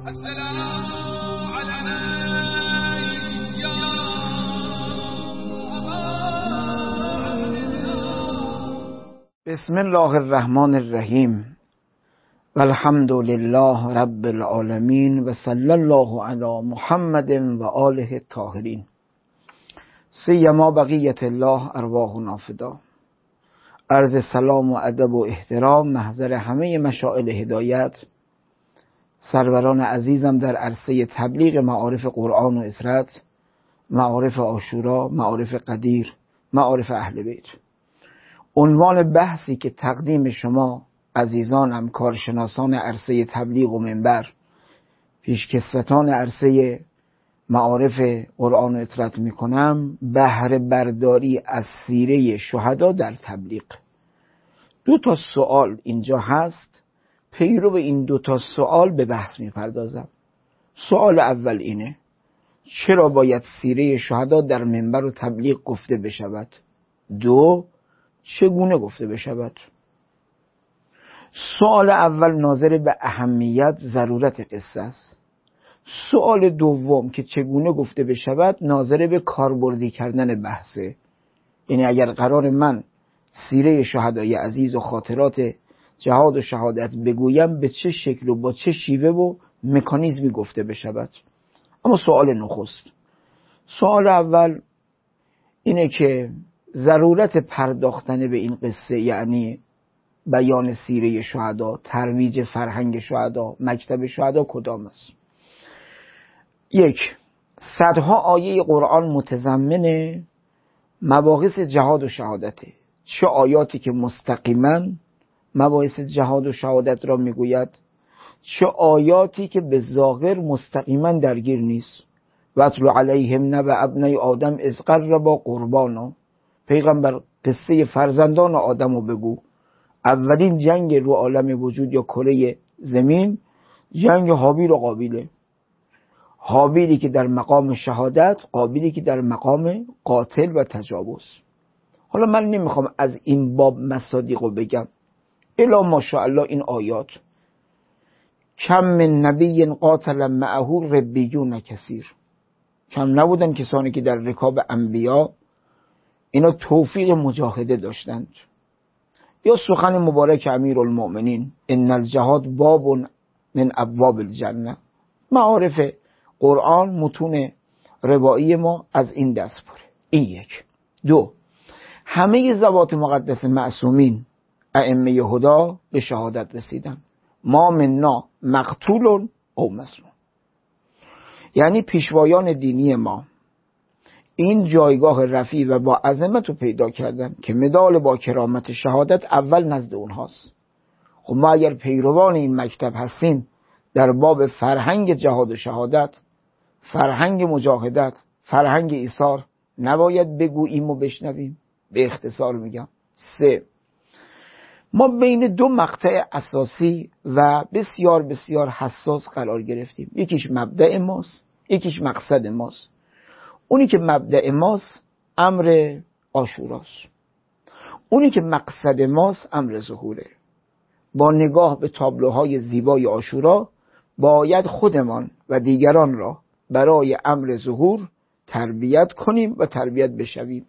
بسم الله الرحمن الرحیم و الحمد لله رب العالمین و صلی الله علی محمد و آله الطاهرین سیما بقیت الله ارواحنا فدا. عرض سلام و ادب و احترام محضر همه مشائل هدایت، سروران عزیزم در عرصه تبلیغ معارف قرآن و اطرت، معارف عاشورا، معارف قدیر، معارف اهل بیت. عنوان بحثی که تقدیم شما عزیزانم کارشناسان عرصه تبلیغ و منبر، پیشکسوتان عرصه معارف قرآن و اطرت میکنم، بهره برداری از سیره شهدا در تبلیغ. 2 سوال اینجا هست، پیرو به این 2 سوال به بحث میپردازم. سوال اول اینه: چرا باید سیره شهدا در منبر و تبلیغ گفته بشود؟ 2، چگونه گفته بشود؟ سوال اول ناظر به اهمیت ضرورت قصه است. سوال دوم که چگونه گفته بشود ناظر به کاربردی کردن بحثه. یعنی اگر قرار من سیره شهدای عزیز و خاطرات جهاد و شهادت بگویم، به چه شکل و با چه شیوه و مکانیزمی گفته بشود. اما سوال نخست، سوال اول اینه که ضرورت پرداختن به این قصه، یعنی بیان سیره شهدا، ترویج فرهنگ شهدا، مکتب شهدا کدام است؟ 1. صدها آیه قرآن متضمن مباحث جهاد و شهادته. چه آیاتی که مستقیما مباحث جهاد و شهادت را میگوید، چه آیاتی که به ظاهر مستقیما درگیر نیست. واتلو علیهم نبأ ابنی آدم اذ قربا قربانا. پیغمبر قصه فرزندان آدم رو بگو. اولین جنگ رو عالم وجود یا کره زمین جنگ حابیل و قابیله. حابیلی که در مقام شهادت، قابیلی که در مقام قاتل و تجاوز. حالا من نمیخوام از این باب مصادیق رو بگم، الا ماشاءالله این آیات: کم من نبی قاتل معه ربیون کثیر. کم نبودن کسانی که در رکاب انبیا اینا توفیق مجاهده داشتند. یا سخن مبارک امیرالمؤمنین: ان الجهاد باب من ابواب الجنه. معارف قرآن، متون روایی ما از این دست پره. این 1. 2. همه ذوات مقدس معصومین ائمه هدا به شهادت رسیدن. ما منا مقتول او مظلوم. یعنی پیشوایان دینی ما این جایگاه رفیع و با عظمت رو پیدا کردن که مدال با کرامت شهادت اول نزد اونهاست. خب ما اگر پیروان این مکتب هستیم، در باب فرهنگ جهاد و شهادت، فرهنگ مجاهدت، فرهنگ ایثار نباید بگوییم و بشنویم؟ به اختصار میگم. 3. ما بین 2 مقطع اساسی و بسیار بسیار حساس قرار گرفتیم. یکیش مبدأ ماست، یکیش مقصد ماست. اونی که مبدأ ماست امر عاشوراست، اونی که مقصد ماست امر ظهوره. با نگاه به تابلوهای زیبای عاشورا باید خودمان و دیگران را برای امر ظهور تربیت کنیم و تربیت بشویم.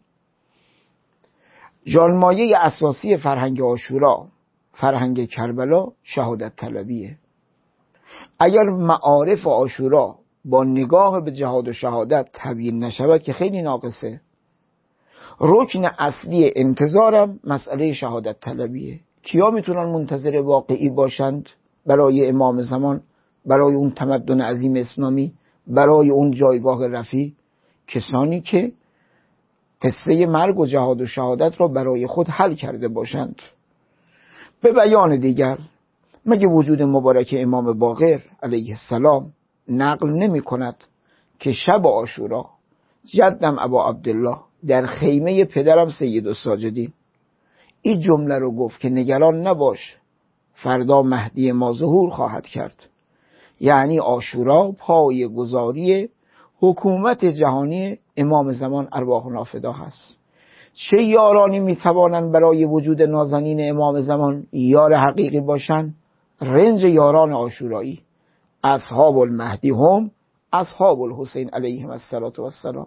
جانمایه اساسی فرهنگ عاشورا، فرهنگ کربلا، شهادت طلبیه. اگر معارف عاشورا با نگاه به جهاد و شهادت تبیین نشود که خیلی ناقصه. رکن اصلی انتظارم مسئله شهادت طلبیه. کیا میتونن منتظر واقعی باشند برای امام زمان، برای اون تمدن عظیم اسلامی، برای اون جایگاه رفیع؟ کسانی که قصه مرگ و جهاد و شهادت را برای خود حل کرده باشند. به بیان دیگر، مگه وجود مبارک امام باقر علیه السلام نقل نمی کند که شب عاشورا جدم ابا عبدالله در خیمه پدرم سید الساجدین این جمله رو گفت که نگران نباش، فردا مهدی ما ظهور خواهد کرد. یعنی عاشورا پایه‌گذاری حکومت جهانی امام زمان ارواحنا فدا هست. چه یارانی میتوانند برای وجود نازنین امام زمان یار حقیقی باشند؟ رنج یاران عاشورایی، اصحاب المهدی هم اصحاب الحسین علیهم السلام.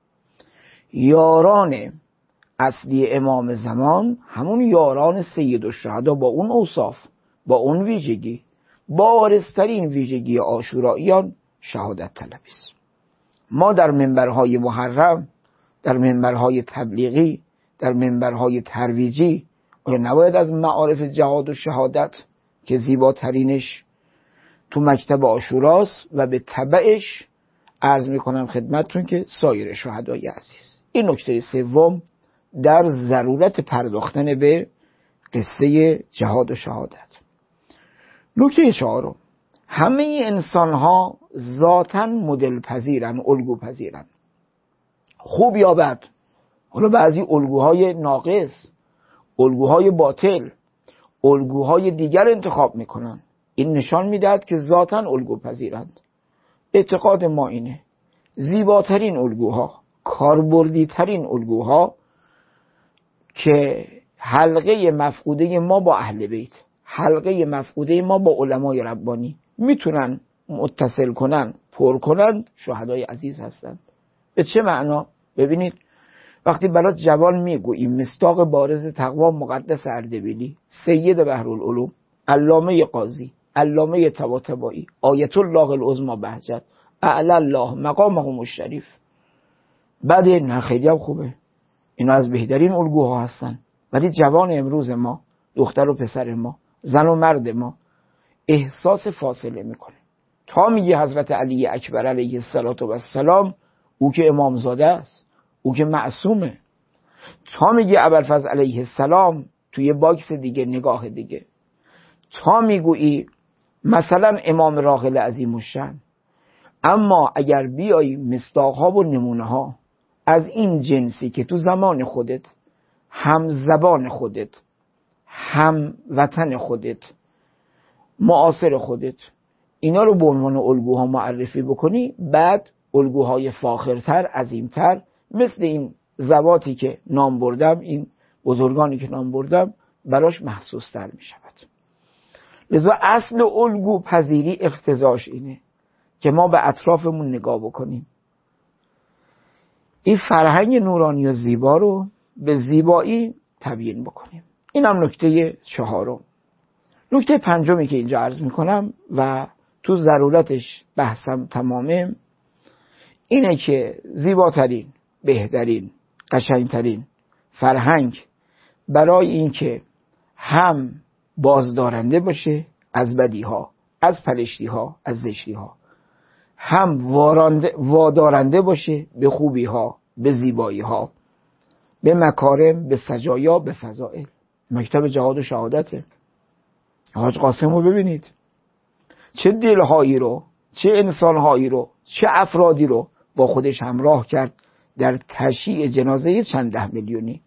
یاران اصلی امام زمان همون یاران سید الشهدا با اون اوصاف، با اون ویژگی، بارزترین ویژگی عاشوراییان شهادت طلبی است. ما در منبرهای محرم، در منبرهای تبلیغی، در منبرهای ترویجی آیا نباید از معارف جهاد و شهادت که زیباترینش تو مکتب عاشوراست و به تبعش عرض میکنم خدمتتون که سایر شهدای عزیز. این نکته سوم در ضرورت پرداختن به قصه جهاد و شهادت. نکته چهارم، همه انسان ها ذاتاً مدل پذیرن، الگو پذیرن، خوب یا بد. حالا بعضی الگوهای ناقص، الگوهای باطل، الگوهای دیگر انتخاب میکنن. این نشان میدهد که ذاتاً الگو پذیرند. اعتقاد ما اینه زیباترین الگوها، کاربردی ترین الگوها که حلقه مفقوده ما با اهل بیت، حلقه مفقوده ما با علمای ربانی میتونن متصل کنن، پر کنن، شهدای عزیز هستند. به چه معنا؟ ببینید وقتی برات جوان میگوییم مصداق بارز تقوا مقدس اردبیلی، سید بحرالعلوم، علامه قاضی، علامه طباطبایی، آیت الله العظمی بهجت، اعلی الله مقامهم الشریف، بعد نه خیلی هم خوبه، اینا از بهترین الگوها هستن. ولی جوان امروز ما، دختر و پسر ما، زن و مرد ما احساس فاصله میکنه. تا میگه حضرت علی اکبر علیه السلام او که امامزاده است، او که معصومه، تا میگه ابوالفضل علیه السلام توی باکس دیگه، نگاه دیگه، تا میگویی مثلا امام راغب عظیم الشأن. اما اگر بیایی مصداقها و نمونه ها از این جنسی که تو زمان خودت، هم زبان خودت، هم وطن خودت، معاصر خودت، اینا رو به عنوان الگوها معرفی بکنی، بعد الگوهای فاخرتر، عظیمتر، مثل این ذواتی که نام بردم، این بزرگانی که نام بردم، براش محسوس تر می شود. لذا اصل الگو پذیری اقتضاش اینه که ما به اطرافمون نگاه بکنیم، این فرهنگ نورانی و زیبا رو به زیبایی تبیین بکنیم. این هم نکته چهارم. نکته پنجمی که اینجا عرض میکنم و تو ضرورتش بحثم تمامه، اینه که زیباترین، بهترین، قشنگترین فرهنگ برای این که هم بازدارنده باشه از بدیها، از پلشتیها، از زشتیها، هم وادارنده باشه به خوبیها، به زیباییها، به مکارم، به سجایا، به فضائل. مکتب جهاد و شهادته. حاج قاسم رو ببینید چه دلهایی رو، چه انسانهایی رو، چه افرادی رو با خودش همراه کرد در تشییع جنازه چند 10 میلیونی.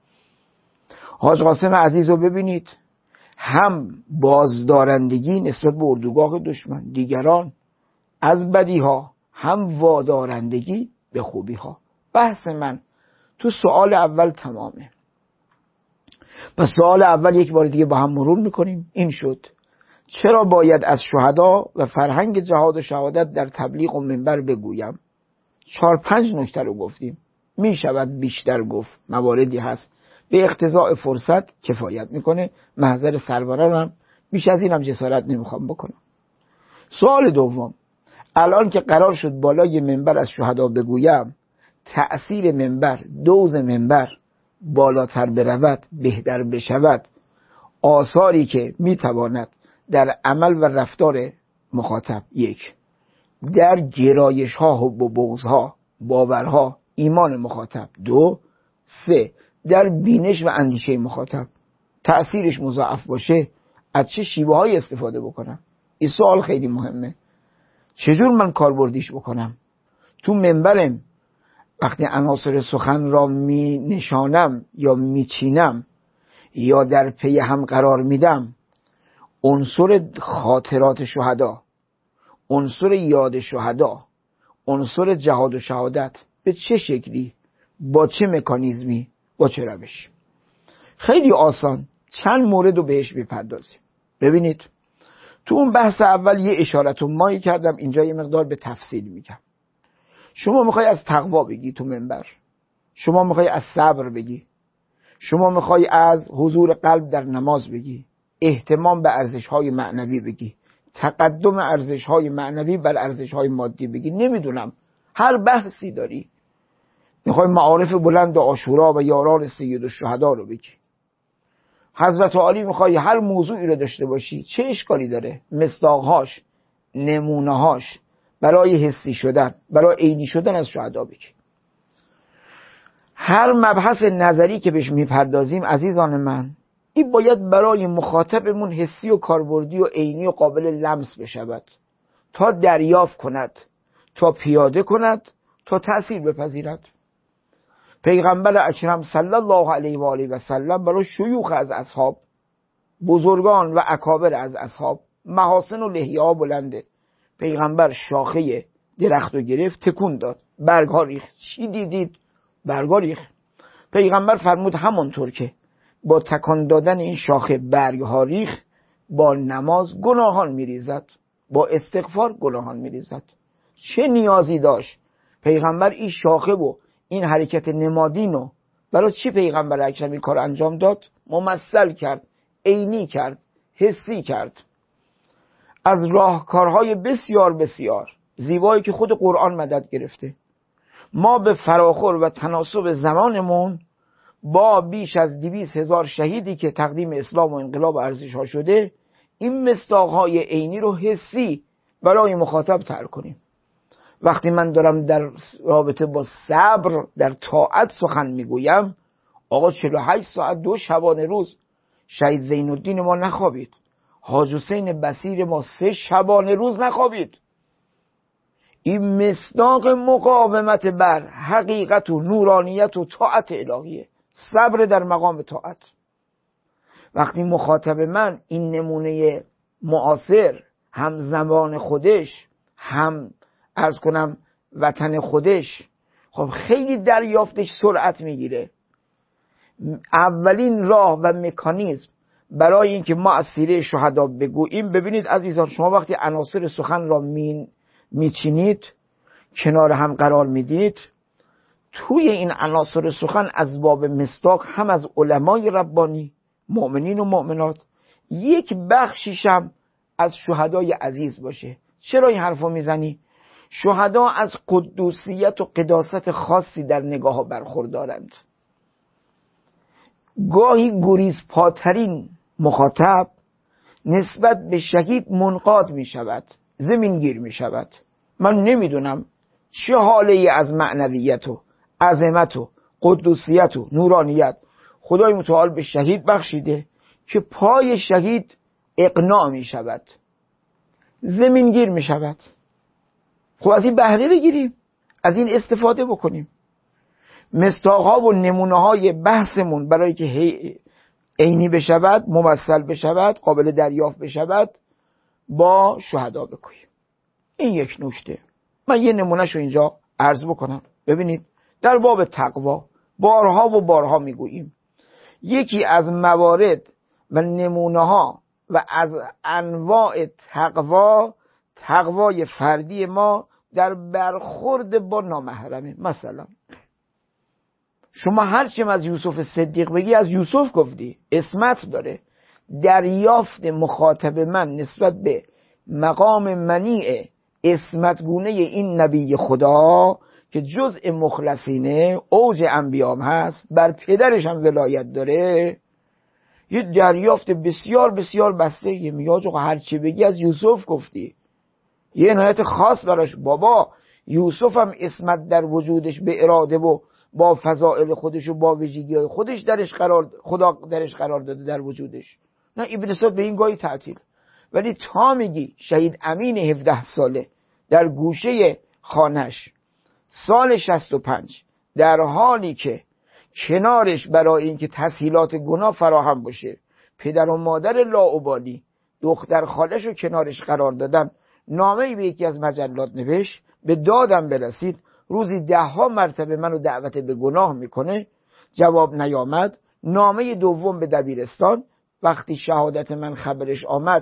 حاج قاسم عزیز رو ببینید، هم بازدارندگی نسبت به اردوگاه دشمن، دیگران، از بدیها، هم وادارندگی به خوبیها. بحث من تو سوال اول تمامه. پس سوال اول یک بار دیگه با هم مرور میکنیم. این شد چرا باید از شهدا و فرهنگ جهاد و شهادت در تبلیغ و منبر بگویم. 4-5 نکته رو گفتیم، میشود بیشتر گفت، مواردی هست به اقتضاء فرصت کفایت میکنه. محضر سرورانم بیش از اینم جسارت نمیخوام بکنم. سوال دوم، الان که قرار شد بالای منبر از شهدا بگویم، تأثیر منبر، دوز منبر بالاتر برود، بهتر بشود، آثاری که میتواند در عمل و رفتار مخاطب، 1 در گرایش ها و بغض ها، باورها، ایمان مخاطب، 2 3 در بینش و اندیشه مخاطب تأثیرش مضاعف باشه، از چه شیوه های استفاده بکنم؟ این سوال خیلی مهمه. چجور من کاربردیش بکنم؟ تو منبرم وقتی عناصر سخن را می نشانم یا می چینم یا در پی هم قرار میدم، عنصر خاطرات شهدا، عنصر یاد شهدا، عنصر جهاد و شهادت به چه شکلی، با چه مکانیزمی، با چه روش؟ خیلی آسان چند مورد رو بهش میپردازیم. ببینید تو اون بحث اول یه اشارت مایی کردم، اینجا یه مقدار به تفصیل میگم. شما میخوای از تقوا بگی تو منبر، شما میخوای از صبر بگی، شما میخوای از حضور قلب در نماز بگی، اهتمام به ارزش‌های معنوی بگی، تقدم ارزش‌های معنوی بر ارزش‌های مادی بگی، نمیدونم هر بحثی داری، میخوای معارف بلند و عاشورا و یاران سید الشهدا رو بگی، حضرت علی میخوای هر موضوعی رو داشته باشی، چه اشکالی داره؟ مصداقهاش، نمونه‌هاش برای حسی شدن، برای عینی شدن از شهدا بگی. هر مبحث نظری که بهش میپردازیم عزیزان من، این باید برای مخاطبمون حسی و کاربردی و عینی و قابل لمس بشود تا دریافت کند، تا پیاده کند، تا تأثیر بپذیرد. پیغمبر اکرم صلی الله علیه و آله و سلم برای شیوخ از اصحاب، بزرگان و اکابر از اصحاب، محاسن و لحیه ها بلنده. پیغمبر شاخه درخت رو گرفت تکون داد، برگها ریخت. چی دیدید؟ برگها ریخت. پیغمبر فرمود همانطور که با تکان دادن این شاخه برگها ریخت، با نماز گناهان میریزد، با استغفار گناهان میریزد. چه نیازی داشت پیغمبر این شاخه و این حرکت نمادینو برای چی پیغمبر اکرم این کار انجام داد؟ ممثل کرد، عینی کرد، حسی کرد. از راهکارهای بسیار بسیار زیبایی که خود قرآن مدد گرفته. ما به فراخور و تناسب زمانمون با بیش از 200,000 شهیدی که تقدیم اسلام و انقلاب و ارزش‌ها شده، این مصداق‌های عینی رو حسی برای مخاطب تر کنیم. وقتی من دارم در رابطه با صبر در طاعت سخن میگویم، آقا 48 ساعت 2 شبانه روز شهید زین الدین ما نخوابید، حاج حسین بصیر ما 3 شبانه روز نخوابید. این مصداق مقاومت بر حقیقت و نورانیت و طاعت الهیه، صبر در مقام طاعت. وقتی مخاطب من این نمونه معاصر، هم زمان خودش، هم عرض کنم وطن خودش، خب خیلی دریافتش سرعت میگیره. اولین راه و مکانیزم برای اینکه ما از سیره شهدا بگوییم، ببینید عزیزان، شما وقتی عناصر سخن را میچینید، کنار هم قرار میدید، توی این عناصر سخن از باب مصداق هم از علمای ربانی، مؤمنین و مؤمنات، یک بخشیش هم از شهدای عزیز باشه. چرا این حرفو میزنی؟ شهدا از قدوسیت و قداست خاصی در نگاه ها برخوردارند. گاهی گریز پاترین مخاطب نسبت به شهید منقاد می شود، زمین گیر می شود. من نمیدونم چه حاله ای از معنویت و عظمت و قدوسیت و نورانیت خدای متعال به شهید بخشیده که پای شهید اقناع می شود، زمین گیر می شود. خب از این بهره بگیریم، از این استفاده بکنیم. مصداق‌ها و نمونه‌های بحثمون برای که عینی بشود، ممثل بشود، قابل دریافت بشود، با شهدا بگوییم. این یک نکته. من یه نمونهشو اینجا عرض بکنم. ببینید در باب تقوا بارها و بارها میگوییم، یکی از موارد و نمونه‌ها و از انواع تقوای فردی ما در برخورد با نامحرمه. مثلا شما هرچیم از یوسف صدیق بگی، از یوسف گفتی، عصمت داره. دریافت مخاطب من نسبت به مقام منیع عصمتگونه این نبی خدا که جزء مخلصینه، اوج انبیام هست، بر پدرش هم ولایت داره، یه دریافت بسیار بسیار بسته. یه میگه هرچی بگی از یوسف گفتی، یه عنایت خاص براش. بابا یوسف هم عصمت در وجودش به اراده و با فضائل خودش و با ویژگی‌های خودش خدا درش قرار داده در وجودش. نه ابن سعد به این گاهی تعطیل. ولی تا میگی شهید امین 17 ساله در گوشه خانش سال 65 در حالی که کنارش برای اینکه تسهیلات گناه فراهم باشه پدر و مادر لاابالی دختر خالش رو کنارش قرار دادن، نامه‌ای به یکی از مجلات نوشت، به دادم برسید، روزی 10 مرتبه منو دعوت به گناه میکنه، جواب نیامد. نامه دوم به دبیرستان، وقتی شهادت من خبرش آمد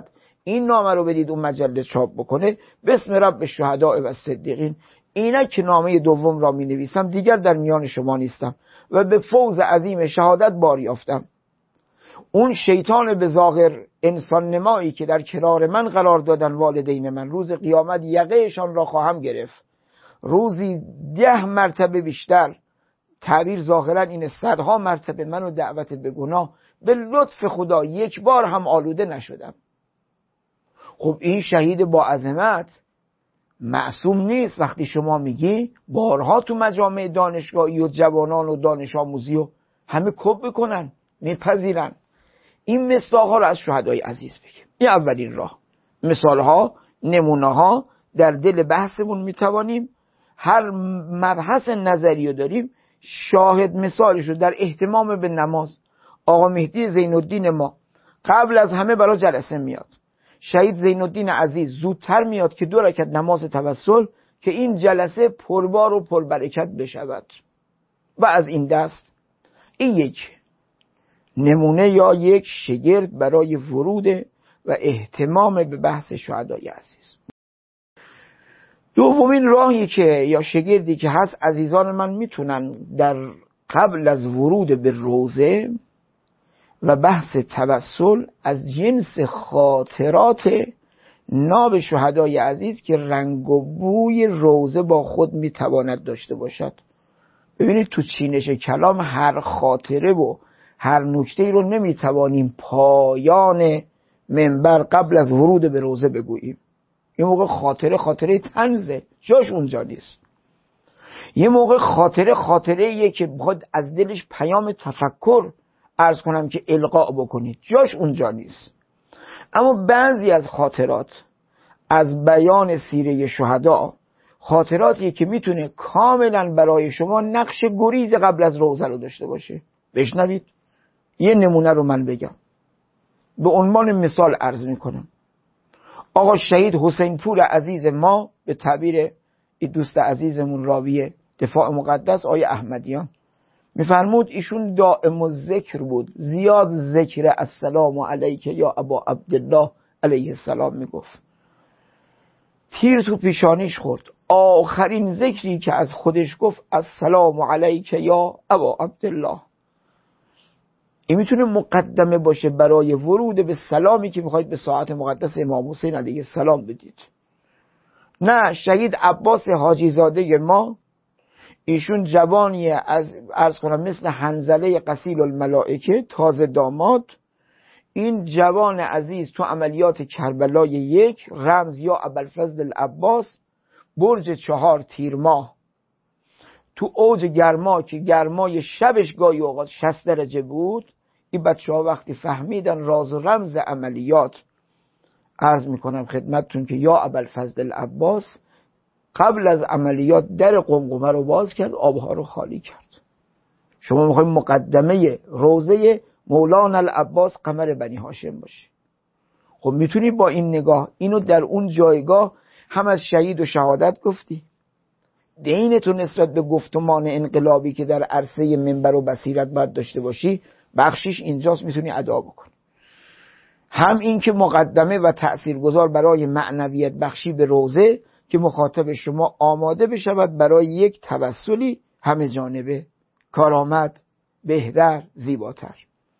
این نامه رو بدید اون مجله چاپ بکنه، بسم رب الشهداء و الصدیقین. اینا که نامه دوم را می نویسم، دیگر در میان شما نیستم و به فوز عظیم شهادت بار یافتم. اون شیطان به ظاهر انسان نمایی که در کنار من قرار دادن والدین من، روز قیامت یقهشان را خواهم گرفت، روزی 10 مرتبه بیشتر، تعبیر ظاهرا این 100ها مرتبه منو دعوت به گناه، به لطف خدا یک بار هم آلوده نشدم. خب این شهید با عظمت معصوم نیست. وقتی شما میگی بارها تو مجامع دانشگاهی و جوانان و دانش آموزی و همه کپ بکنن، میپذیرن. این مثالها رو از شهدای عزیز بگیم. این اولین راه. مثالها، نمونه‌ها در دل بحثمون میتوانیم هر مبحث نظری رو داریم شاهد مثالش رو در اهتمام به نماز. آقا مهدی زین‌الدین ما قبل از همه برای جلسه میاد. شهید زین‌الدین عزیز زودتر میاد که 2 رکعت نماز توسل که این جلسه پربار و پربرکت بشود. و از این دست این یک نمونه یا یک شگرد برای ورود و اهتمام به بحث شهدای عزیز. دومین راهی که یا شگردی که هست، عزیزان من میتونن در قبل از ورود به روزه و بحث توسل از جنس خاطرات ناب شهدای عزیز که رنگ و بوی روزه با خود میتواند داشته باشد. ببینید تو چینش کلام هر خاطره و هر نکته رو نمیتوانیم پایان منبر قبل از ورود به روزه بگوییم. یه موقع خاطره طنزه، جاش اونجا نیست. یه موقع خاطره که بخواد از دلش پیام تفکر عرض کنم که القا بکنید، جاش اونجا نیست. اما بعضی از خاطرات از بیان سیره شهدا، خاطراتی که میتونه کاملا برای شما نقش گریز قبل از روزه رو داشته باشه. بشنوید. یه نمونه رو من بگم، به عنوان مثال عرض میکنم. آقا شهید حسین پور عزیز ما، به تعبیر دوست عزیزمون راوی دفاع مقدس آقای احمدیان، میفرمود ایشون دائم الذکر بود، زیاد ذکر السلام علیک یا ابا عبدالله علیه السلام میگفت. تیر تو پیشانیش خورد، آخرین ذکری که از خودش گفت السلام علیک یا ابا عبدالله. این میتونه مقدمه باشه برای ورود به سلامی که میخواید به ساعت مقدس امام حسین علیه السلام بدید. نه، شهید عباس حاجی زاده ما، ایشون جوانی از عرض کنم مثل حنظله قصیل الملائکه، تازه داماد. این جوان عزیز تو عملیات کربلای 1 رمز یا ابوالفضل العباس، برج 4 تیر ماه، تو اوج گرما که گرمای شبش گاهی اوقات 60 درجه بود. این بچه ها وقتی فهمیدن راز و رمز عملیات، عرض میکنم خدمتتون که یا ابوالفضل العباس قبل از عملیات در قمقمه رو باز کرد، آبها رو خالی کرد. شما میخواید مقدمه روزه مولانا العباس قمر بنی هاشم باشه. خب میتونی با این نگاه اینو در اون جایگاه هم از شهید و شهادت گفتی، دینتو نسبت به گفتمان انقلابی که در عرصه منبر و بصیرت باید داشته باشی، بخشیش اینجاست، میتونی ادا بکنی. هم این که مقدمه و تأثیرگذار برای معنویت بخشی به روزه که مخاطب شما آماده بشود برای یک توسلی همه جانبه، کارآمد، بهتر، زیباتر.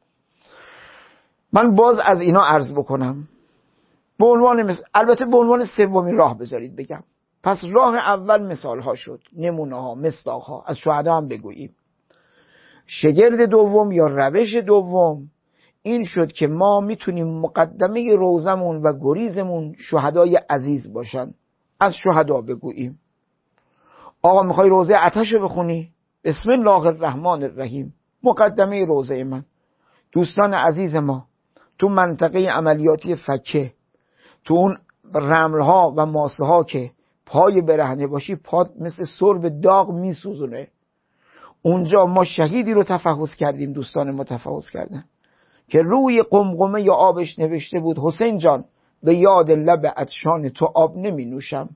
من باز از اینا عرض بکنم به عنوان البته به عنوان سومین راه بذارید بگم. پس راه اول مثال ها شد، نمونه ها، مصداق ها، از شهدا هم بگوییم. شگرد دوم یا روش دوم این شد که ما میتونیم مقدمه روزمون و گریزمون شهدای عزیز باشن، از شهدا بگوییم. آقا میخوای روزه آتش رو بخونی؟ بسم الله الرحمن الرحیم، مقدمه روزه من. دوستان عزیز ما تو منطقه عملیاتی فکه، تو اون رملها و ماسه ها که پای برهنه باشی پات مثل سرب داغ میسوزونه، اونجا ما شهیدی رو تفحص کردیم، دوستان ما تفحص کردن که روی قمقمه یا آبش نوشته بود حسین جان به یاد لب عطشان تو آب نمی نوشم.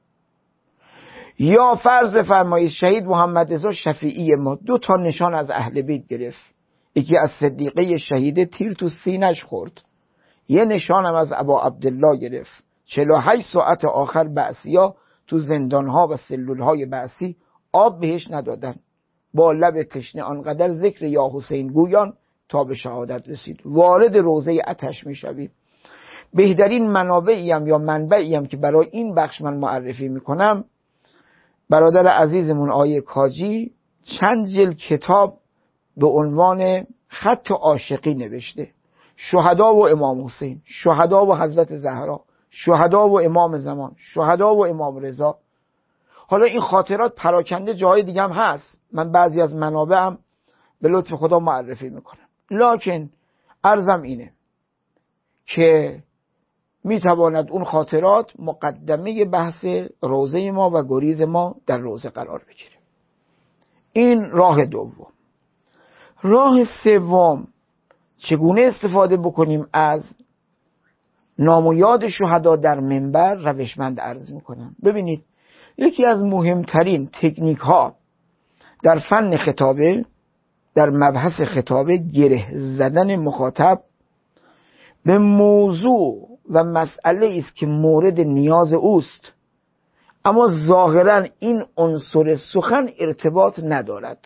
یا فرض بفرمایید شهید محمد رضا شفیعی ما 2 نشان از اهل بیت گرفت، یکی از صدیقه شهیده تیر تو سینش خورد، یه نشانم از ابا عبدالله گرفت. 48 ساعت آخر بعثیا تو زندانها و سلولهای بعثی آب بهش ندادن. با لب تشنه آنقدر ذکر یا حسین گویان تا به شهادت رسید. وارد روضه آتش میشویم. بهترین منابعیم یا منبعیم که برای این بخش من معرفی میکنم، برادر عزیزمون آیه کاجی چند جلد کتاب به عنوان خط عاشقی نوشته. شهدا و امام حسین، شهدا و حضرت زهرا، شهدا و امام زمان، شهدا و امام رضا. حالا این خاطرات پراکنده جای دیگه هم هست، من بعضی از منابعم به لطف خدا معرفی میکنم. لکن عرضم اینه که میتواند اون خاطرات مقدمه بحث روزه ما و گریز ما در روزه قرار بگیره. این راه دوم. راه سوم، چگونه استفاده بکنیم از نام و یاد شهدا در منبر روشمند عرض میکنم. ببینید، یکی از مهمترین تکنیک ها در فن خطابه، در مبحث خطابه، گره زدن مخاطب به موضوع و مسئله است که مورد نیاز اوست، اما ظاهرا این عنصر سخن ارتباط ندارد.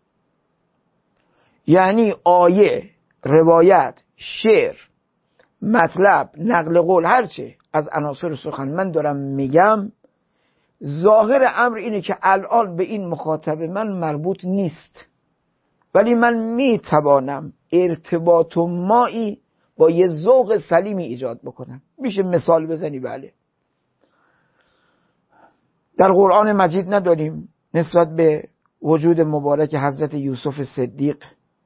یعنی آیه، روایت، شعر، مطلب، نقل قول، هرچه از عناصر سخن من دارم میگم، ظاهر امر اینه که الان به این مخاطب من مربوط نیست، ولی من میتوانم ارتباط و مایی با یه ذوق سلیمی ایجاد بکنم. میشه مثال بزنی؟ بله. در قرآن مجید نداریم نسبت به وجود مبارک حضرت یوسف صدیق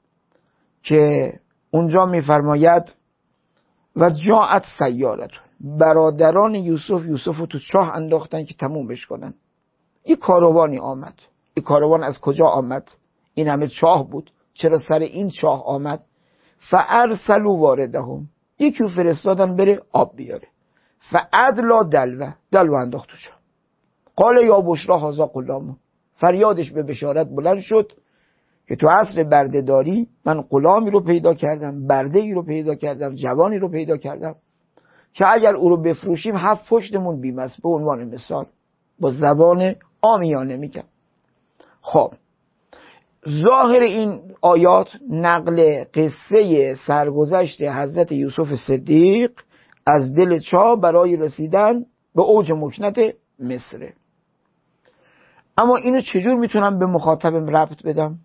که اونجا میفرماید و جاءت سیارت، برادران یوسف رو تو چاه انداختن که تمومش کنن. این کاروانی آمد. این کاروان از کجا آمد؟ این همه چاه بود، چرا سر این چاه آمد؟ فارسلوا واردهم، یکی رو فرستادن بره آب بیاره. فادلا دلو انداخت تو چاه. قال یا بشرا هذا غلام، فریادش به بشارت بلند شد که تو عصر بردهداری من غلامی رو پیدا کردم، برده‌ای رو پیدا کردم، جوانی رو پیدا کردم که اگر او رو بفروشیم 7 پشتمون بیم است. به عنوان مثال با زبان عامیانه میگم. خب ظاهر این آیات نقل قصه سرگذشت حضرت یوسف صدیق از دل چاه برای رسیدن به اوج مکنت مصر. اما اینو چجور میتونم به مخاطبم ربط بدم؟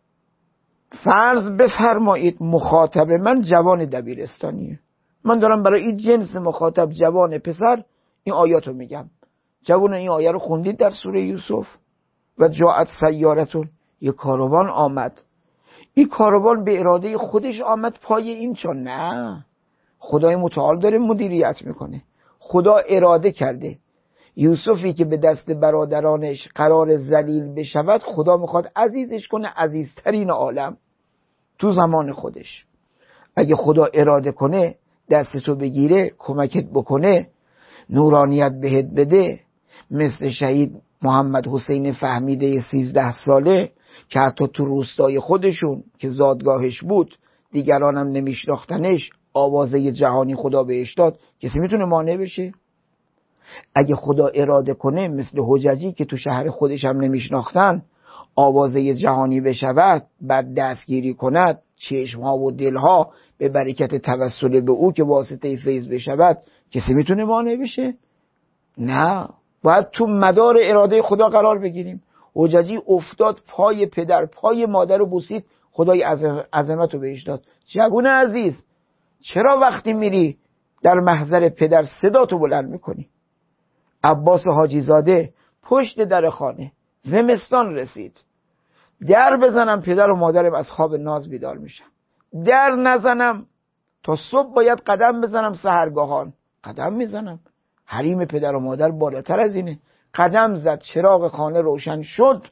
فرض بفرمایید مخاطب من جوان دبیرستانیه، من دارم برای این جنس مخاطب، جوان پسر، این آیاتو میگم. جوان این آیه رو خوندید در سوره یوسف؟ و جاءت سیارتون، یه کاروان آمد. این کاروان به اراده خودش آمد پای این چاه؟ نه، خدای متعال داره مدیریت میکنه. خدا اراده کرده یوسفی که به دست برادرانش قرار ذلیل بشود، خدا میخواد عزیزش کنه، عزیزترین عالم تو زمان خودش. اگه خدا اراده کنه دستتو بگیره، کمکت بکنه، نورانیت بهت بده، مثل شهید محمد حسین فهمیده 13 ساله که حتی تو روستای خودشون که زادگاهش بود دیگرانم نمیشناختنش، آوازه جهانی خدا بهش داد. کسی میتونه مانع بشه؟ اگه خدا اراده کنه مثل حججی که تو شهر خودش هم نمیشناختن، آوازه جهانی بشود، بعد دستگیری کند، چشمها و دلها به برکت توسل به او که واسطه فیض بشود، کسی میتونه مانع بشه؟ نه، باید تو مدار اراده خدا قرار بگیریم. حججی افتاد پای پدر، پای مادر رو بوسید، خدای عظمت رو بهش داد. جوون عزیز، چرا وقتی میری در محضر پدر صداتو بلند میکنی؟ عباس حاجی زاده پشت در خانه، زمستان رسید، در بزنم پدر و مادرم از خواب ناز بیدار میشن، در نزنم تا صبح باید قدم بزنم سحرگاهان، قدم میزنم. حریم پدر و مادر بالاتر از اینه. قدم زد، چراغ خانه روشن شد،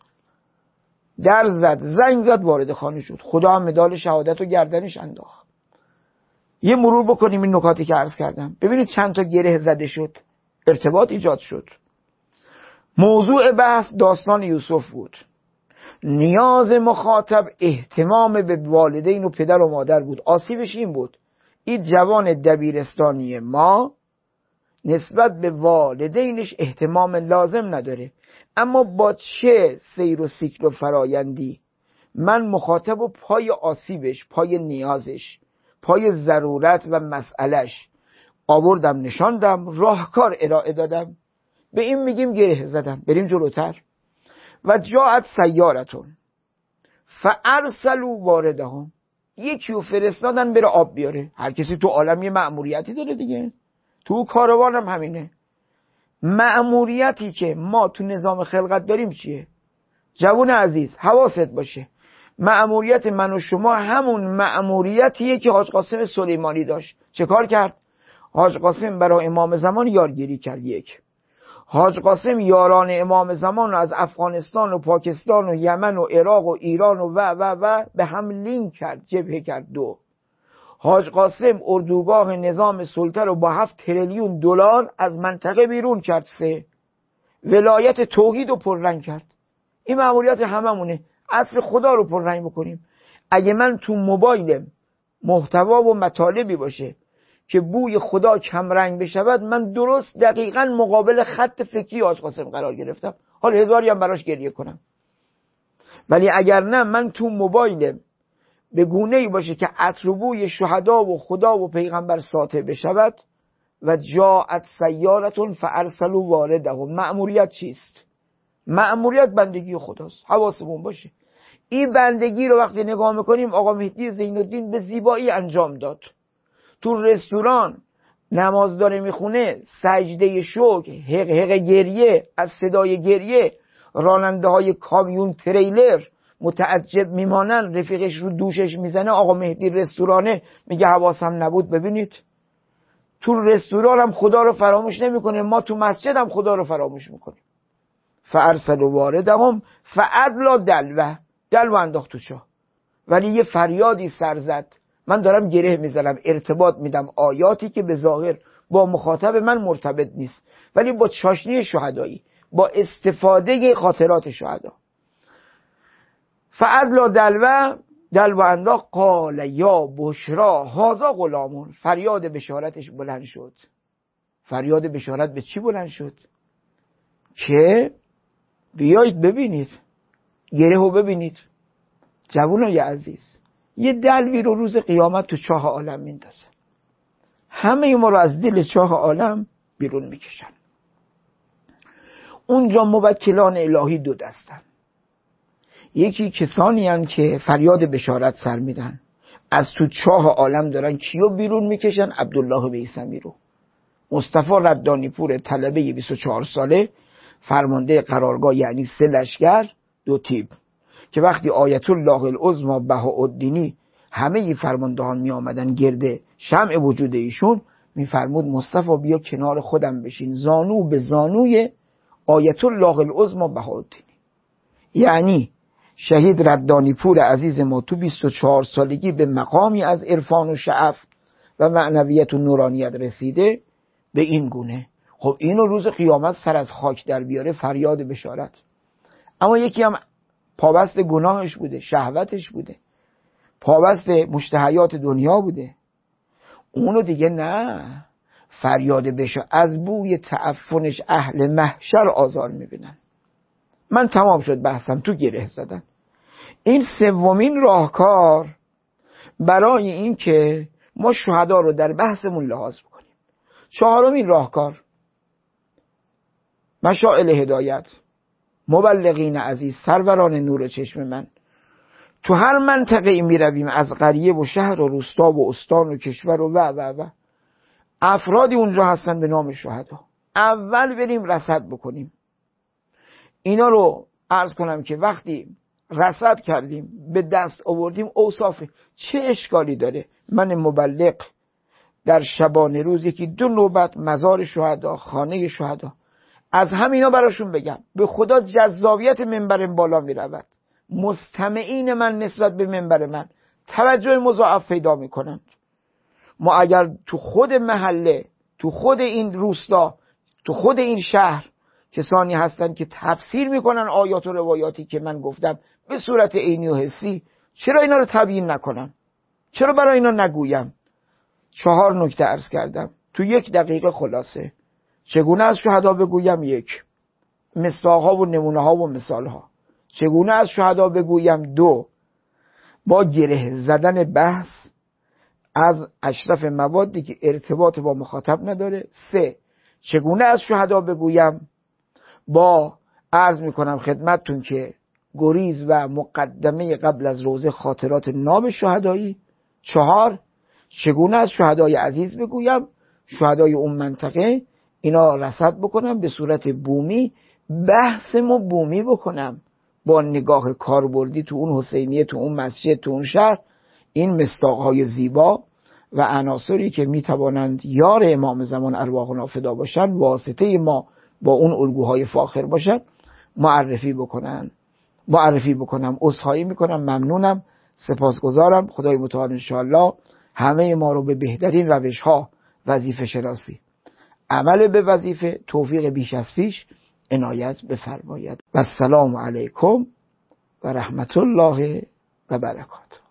در زد، زنگ زد، وارد خانه شد. خدا هم مدال شهادت و گردنش انداخت. یه مرور بکنیم این نکاتی که عرض کردم. ببینید چند تا گره زده شد، ارتباط ایجاد شد. موضوع بحث داستان یوسف بود. نیاز مخاطب اهتمام به والدین و پدر و مادر بود. آسیبش این بود این جوان دبیرستانی ما نسبت به والدینش اهتمام لازم نداره، اما با چه سیر و سیکل و فرایندی من مخاطب و پای آسیبش، پای نیازش، پای ضرورت و مسئلش آوردم، نشاندم، راهکار ارائه دادم، به این میگیم گره زدم. بریم جلوتر. و جاءت سیارتون فارسلوا واردهم، یکی رو فرستادن بره آب بیاره. هر کسی تو عالم یه مأموریتی داره دیگه، تو کاروان هم همینه. مأموریتی که ما تو نظام خلقت داریم چیه؟ جوان عزیز حواست باشه، مأموریت من و شما همون مأموریتیه که حاج قاسم سلیمانی داشت. چه کار کرد؟ حاج قاسم برای امام زمان یارگیری کرد. یک، حاج قاسم یاران امام زمان رو از افغانستان و پاکستان و یمن و عراق و ایران و به هم لینک کرد، جبهه کرد. دو، حاج قاسم اردوگاه نظام سلطه رو با 7 تریلیون دلار از منطقه بیرون کرد. سه، ولایت توحید رو پررنگ کرد. این مأموریت هممونه، عصر خدا رو پررنگ بکنیم. اگه من تو موبایلم محتوا و مطالبی باشه که بوی خدا کمرنگ بشود، من درست دقیقاً مقابل خط فکری حاج قاسم قرار گرفتم، حال هزاری هم براش گریه کنم. ولی اگر نه، من تو موبایلم به گونه‌ای باشه که عطر و بوی شهدا و خدا و پیغمبر ساطع بشود. و جاءت سیارتون فارسلوا واردهم، مأموریت چیست؟ مأموریت بندگی خداست. حواسمون باشه این بندگی رو وقتی نگاه میکنیم آقا مهدی زین‌الدین به زیبایی انجام داد. تو رستوران نماز داره میخونه، سجده شکر، حق حق گریه، از صدای گریه راننده های کامیون تریلر متعجب میمانن، رفیقش رو دوشش میزنه. آقا مهدی رستورانه میگه حواسم نبود. ببینید تو رستوران هم خدا رو فراموش نمیکنه، ما تو مسجد هم خدا رو فراموش میکنیم. فارسلوا واردهم فادلی دلو انداخت تو چاه. ولی یه فریادی سر زد. من دارم گره میزنم، ارتباط میدم آیاتی که به ظاهر با مخاطب من مرتبط نیست، ولی با چاشنی شهدایی، با استفاده خاطرات شهدا. فادلی دلو انداخت. قال یا بشرا هذا غلامون، فریاد بشارتش بلند شد. فریاد بشارت به چی بلند شد؟ که بیایید ببینید، گره رو ببینید. جوانای عزیز، یه دلوی رو روز قیامت تو چاه عالم میندازه، همه ما رو از دل چاه عالم بیرون میکشن. اونجا موکلان الهی دو دستن. یکی کسانی هن که فریاد بشارت سر میدن، از تو چاه عالم دارن کیو بیرون میکشن؟ عبدالله بیثمی رو. مصطفی ردانی پور طلبه 24 ساله، فرمانده قرارگاه، یعنی 3 لشکر 2 تیب، که وقتی آیت الله العظمی بهاءالدینی همه فرماندهان می آمدن گرده شمع وجود ایشون، میفرمود مصطفی بیا کنار خودم بشین، زانو به زانوی آیت الله العظمی بهاءالدینی. یعنی شهید ردانی پور عزیز ما تو 24 سالگی به مقامی از عرفان و شعف و معنویت و نورانیت رسیده به این گونه. خب اینو روز قیامت سر از خاک در بیاره، فریاد بشارت. اما یکی هم پابست گناهش بوده، شهوتش بوده، پابست مشتهیات دنیا بوده، اونو دیگه نه، فریاد بشارت. از بوی تعفنش اهل محشر آزار میبینن. من تمام شد بحثم، تو گره زدن. این سومین راهکار برای این که ما شهدا رو در بحثمون لحاظ بکنیم. چهارمین راهکار، مشاعل هدایت، مبلغین عزیز، سروران نور چشم من، تو هر منطقه می رویم، از قریه و شهر و روستا و استان و کشور و افرادی اونجا هستن به نام شهدا. اول بریم رصد بکنیم. اینا رو عرض کنم که وقتی رصد کردیم، به دست آوردیم اوصاف، چه اشکالی داره من مبلغ در شبانه روز 1-2 نوبت مزار شهدا، خانه شهدا، از همینا براشون بگم. به خدا جذابیت منبرم بالا می رود، مستمعین من نسبت به منبر من توجه مضاعف پیدا می کنند. ما اگر تو خود محله، تو خود این روستا، تو خود این شهر کسانی هستن که تفسیر میکنن آیات و روایاتی که من گفتم به صورت عینی و حسی، چرا اینا رو تبیین نکنم؟ چرا برای اینا نگویم؟ 4 نکته عرض کردم تو 1 دقیقه خلاصه. چگونه از شهدا بگویم؟ 1 مصداق‌ها و نمونه‌ها و مثال‌ها. چگونه از شهدا بگویم؟ 2 با گره زدن بحث از اشرف موادی که ارتباط با مخاطب نداره. 3 چگونه از شهدا بگویم؟ با عرض میکنم خدمتتون که گریز و مقدمه قبل از روزه خاطرات ناب شهدایی. 4 چگونه از شهدای عزیز بگویم؟ شهدای اون منطقه، اینا رصد بکنم به صورت بومی، بحثمو بومی بکنم با نگاه کاربردی تو اون حسینیه، تو اون مسجد، تو اون شهر. این مصداقهای زیبا و عناصری که میتوانند یار امام زمان ارواحنا فدا باشن، واسطه ما با اون الگوهای فاخر باشن، معرفی بکنم. عذرخواهی میکنم، ممنونم، سپاسگزارم. خدای متعال انشاءالله همه ما رو به بهترین روش‌ها وظیفه شناسی، عمل به وظیفه، توفیق بیش از پیش عنایت بفرماید. و السلام علیکم و رحمت الله و برکاته.